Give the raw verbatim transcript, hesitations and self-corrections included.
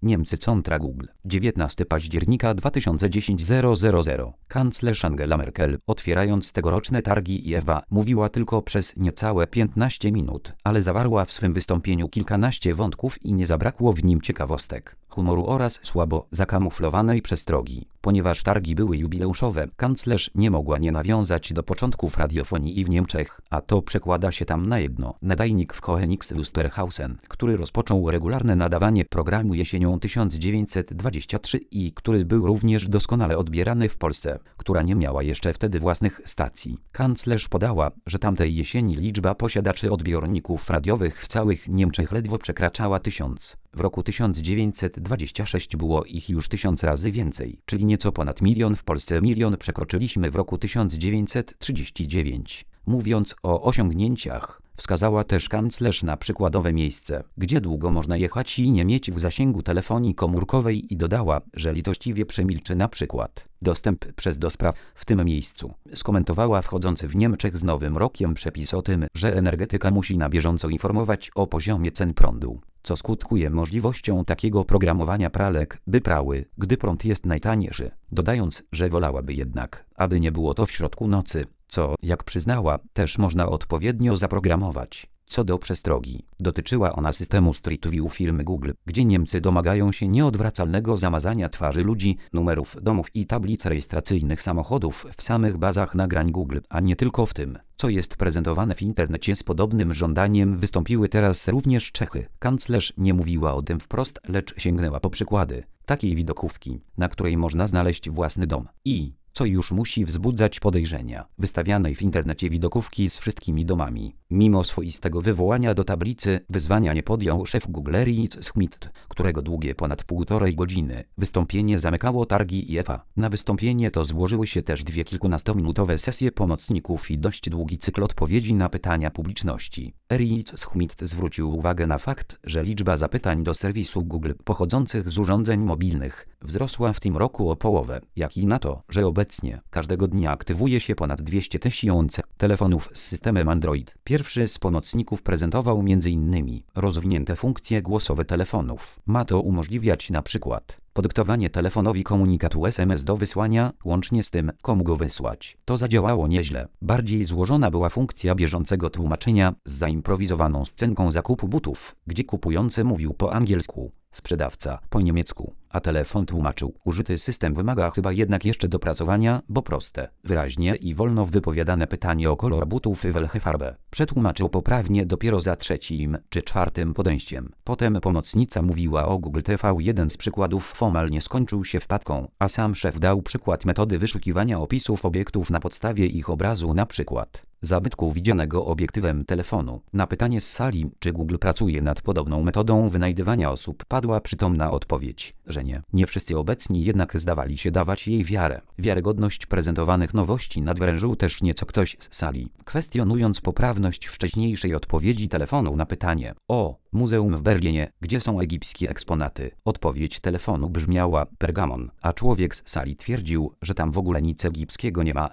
Niemcy kontra Google. dziewiętnastego października dwa tysiące dziesiątego. Kanclerz Angela Merkel, otwierając tegoroczne targi I F A, mówiła tylko przez niecałe piętnaście minut, ale zawarła w swym wystąpieniu kilkanaście wątków i nie zabrakło w nim ciekawostek, humoru oraz słabo zakamuflowanej przestrogi. Ponieważ targi były jubileuszowe, kanclerz nie mogła nie nawiązać do początków radiofonii w Niemczech, a to przekłada się tam na jedno. Nadajnik w Koenigs Wusterhausen, który rozpoczął regularne nadawanie programu jesienią tysiąc dziewięćset dwudziestego trzeciego i który był również doskonale odbierany w Polsce, która nie miała jeszcze wtedy własnych stacji. Kanclerz podała, że tamtej jesieni liczba posiadaczy odbiorników radiowych w całych Niemczech ledwo przekraczała tysiąc. W roku tysiąc dziewięćset dwudziestym szóstym było ich już tysiąc razy więcej, czyli nieco ponad milion. W Polsce milion przekroczyliśmy w roku tysiąc dziewięćset trzydziestym dziewiątym. Mówiąc o osiągnięciach, wskazała też kanclerz na przykładowe miejsce, gdzie długo można jechać i nie mieć w zasięgu telefonii komórkowej i dodała, że litościwie przemilczy na przykład dostęp przez do spraw w tym miejscu. Skomentowała wchodzący w Niemczech z nowym rokiem przepis o tym, że energetyka musi na bieżąco informować o poziomie cen prądu, co skutkuje możliwością takiego programowania pralek, by prały, gdy prąd jest najtańszy, dodając, że wolałaby jednak, aby nie było to w środku nocy, co, jak przyznała, też można odpowiednio zaprogramować. Co do przestrogi, dotyczyła ona systemu Street View firmy Google, gdzie Niemcy domagają się nieodwracalnego zamazania twarzy ludzi, numerów domów i tablic rejestracyjnych samochodów w samych bazach nagrań Google, a nie tylko w tym, co jest prezentowane w internecie. Z podobnym żądaniem wystąpiły teraz również Czechy. Kanclerz nie mówiła o tym wprost, lecz sięgnęła po przykłady takiej widokówki, na której można znaleźć własny dom i, co już musi wzbudzać podejrzenia, wystawianej w internecie widokówki z wszystkimi domami. Mimo swoistego wywołania do tablicy wyzwania nie podjął szef Google Reed Schmidt, którego długie ponad półtorej godziny wystąpienie zamykało targi I F A. Na wystąpienie to złożyły się też dwie kilkunastominutowe sesje pomocników i dość długi cykl odpowiedzi na pytania publiczności. Reed Schmidt zwrócił uwagę na fakt, że liczba zapytań do serwisu Google pochodzących z urządzeń mobilnych wzrosła w tym roku o połowę, jak i na to, że obecnie każdego dnia aktywuje się ponad dwieście tysięcy telefonów z systemem Android. Pierwszy z pomocników prezentował między innymi rozwinięte funkcje głosowe telefonów. Ma to umożliwiać na przykład podyktowanie telefonowi komunikatu S M S do wysłania, łącznie z tym, komu go wysłać. To zadziałało nieźle. Bardziej złożona była funkcja bieżącego tłumaczenia z zaimprowizowaną scenką zakupu butów, gdzie kupujący mówił po angielsku, sprzedawca po niemiecku, a telefon tłumaczył. Użyty system wymaga chyba jednak jeszcze dopracowania, bo proste, wyraźnie i wolno wypowiadane pytanie o kolor butów i welche farbę przetłumaczył poprawnie dopiero za trzecim czy czwartym podejściem. Potem pomocnica mówiła o Google T V. Jeden z przykładów formalnie skończył się wpadką, a sam szef dał przykład metody wyszukiwania opisów obiektów na podstawie ich obrazu, na przykład zabytku widzianego obiektywem telefonu. Na pytanie z sali, czy Google pracuje nad podobną metodą wynajdywania osób, padła przytomna odpowiedź, że nie. Nie wszyscy obecni jednak zdawali się dawać jej wiarę. Wiarygodność prezentowanych nowości nadwrężył też nieco ktoś z sali, kwestionując poprawność wcześniejszej odpowiedzi telefonu na pytanie o muzeum w Berlinie, gdzie są egipskie eksponaty. Odpowiedź telefonu brzmiała Pergamon, a człowiek z sali twierdził, że tam w ogóle nic egipskiego nie ma.